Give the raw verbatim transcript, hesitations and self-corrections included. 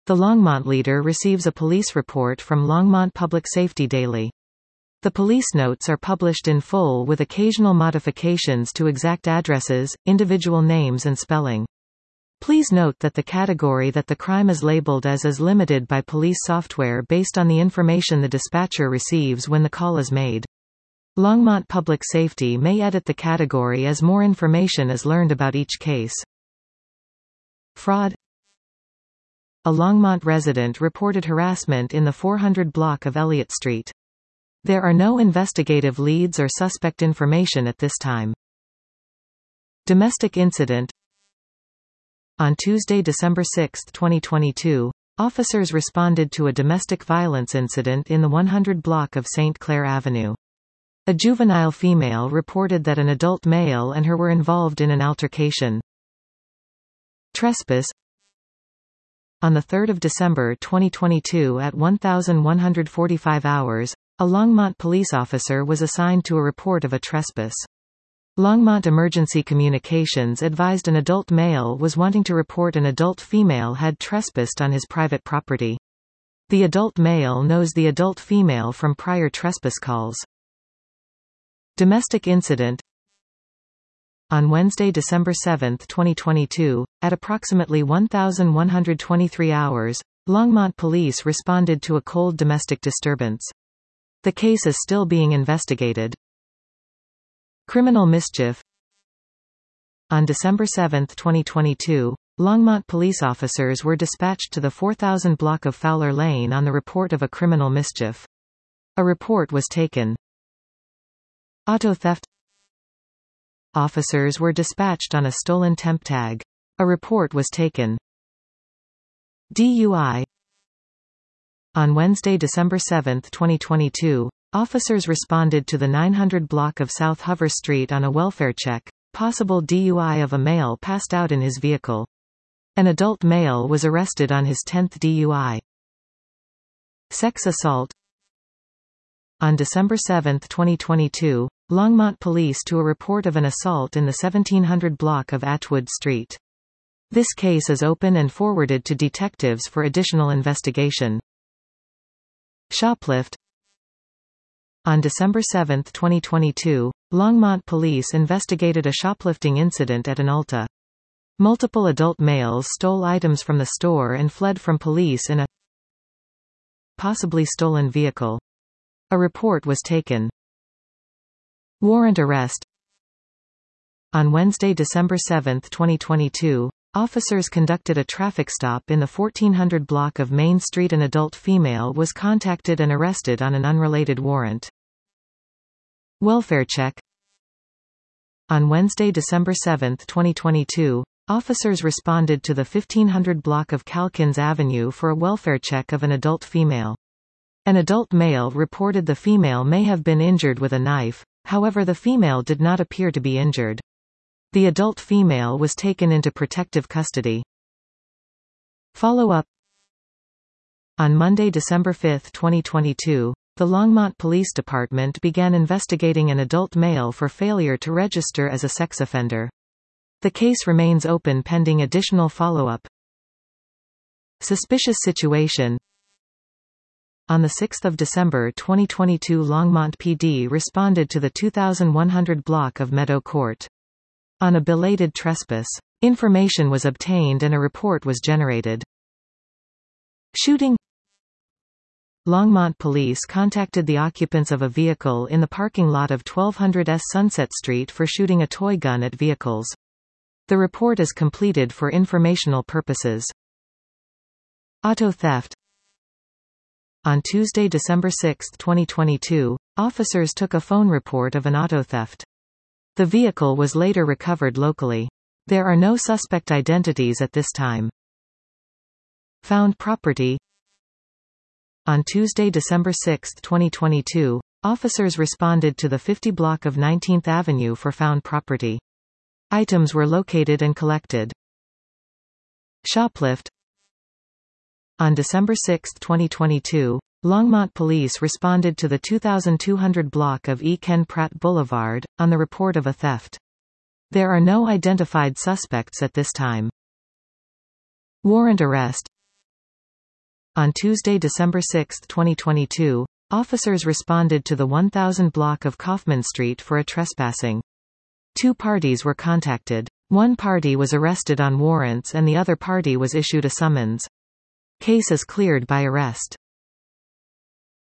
The Longmont leader receives a police report from Longmont Public Safety Daily. The police notes are published in full with occasional modifications to exact addresses, individual names and spelling. Please note that the category that the crime is labeled as is limited by police software based on the information the dispatcher receives when the call is made. Longmont Public Safety may edit the category as more information is learned about each case. Fraud. A Longmont resident reported harassment in the four hundred block of Elliott Street. There are no investigative leads or suspect information at this time. Domestic incident. On Tuesday, December sixth, twenty twenty-two, officers responded to a domestic violence incident in the one hundred block of Saint Clair Avenue. A juvenile female reported that an adult male and her were involved in an altercation. Trespass. On the third of December twenty twenty-two at one thousand one hundred forty-five hours, a Longmont police officer was assigned to a report of a trespass. Longmont Emergency Communications advised an adult male was wanting to report an adult female had trespassed on his private property. The adult male knows the adult female from prior trespass calls. Domestic incident. On Wednesday, December seventh, twenty twenty-two, at approximately one thousand one hundred twenty-three hours, Longmont police responded to a cold domestic disturbance. The case is still being investigated. Criminal mischief. On December seventh, twenty twenty-two, Longmont police officers were dispatched to the four thousand block of Fowler Lane on the report of a criminal mischief. A report was taken. Auto theft. Officers were dispatched on a stolen temp tag. A report was taken. D U I. On Wednesday, December seventh, twenty twenty-two, officers responded to the nine hundred block of South Hover Street on a welfare check, possible D U I of a male passed out in his vehicle. An adult male was arrested on his tenth D U I. Sex assault. On December seventh, twenty twenty-two, Longmont police to a report of an assault in the seventeen hundred block of Atwood Street. This case is open and forwarded to detectives for additional investigation. Shoplift. On December seventh, twenty twenty-two, Longmont police investigated a shoplifting incident at an Ulta. Multiple adult males stole items from the store and fled from police in a possibly stolen vehicle. A report was taken. Warrant arrest. On Wednesday, December seventh, twenty twenty-two, officers conducted a traffic stop in the fourteen hundred block of Main Street. An adult female was contacted and arrested on an unrelated warrant. Welfare check. On Wednesday, December seventh, twenty twenty-two, officers responded to the fifteen hundred block of Calkins Avenue for a welfare check of an adult female. An adult male reported the female may have been injured with a knife, however the female did not appear to be injured. The adult female was taken into protective custody. Follow-up. On Monday, December fifth, twenty twenty-two, the Longmont Police Department began investigating an adult male for failure to register as a sex offender. The case remains open pending additional follow-up. Suspicious situation. On the sixth of December twenty twenty-two, Longmont P D responded to the two thousand one hundred block of Meadow Court. On a belated trespass, information was obtained and a report was generated. Shooting. Longmont police contacted the occupants of a vehicle in the parking lot of twelve hundred S Sunset Street for shooting a toy gun at vehicles. The report is completed for informational purposes. Auto theft. On Tuesday, December sixth, twenty twenty-two, officers took a phone report of an auto theft. The vehicle was later recovered locally. There are no suspect identities at this time. Found property. On Tuesday, December sixth, twenty twenty-two, officers responded to the fifty block of nineteenth Avenue for found property. Items were located and collected. Shoplift. On December sixth, twenty twenty-two, Longmont police responded to the two thousand two hundred block of E. Ken Pratt Boulevard, on the report of a theft. There are no identified suspects at this time. Warrant arrest. On Tuesday, December sixth, twenty twenty-two, officers responded to the one thousand block of Kaufman Street for a trespassing. Two parties were contacted. One party was arrested on warrants and the other party was issued a summons. Case is cleared by arrest.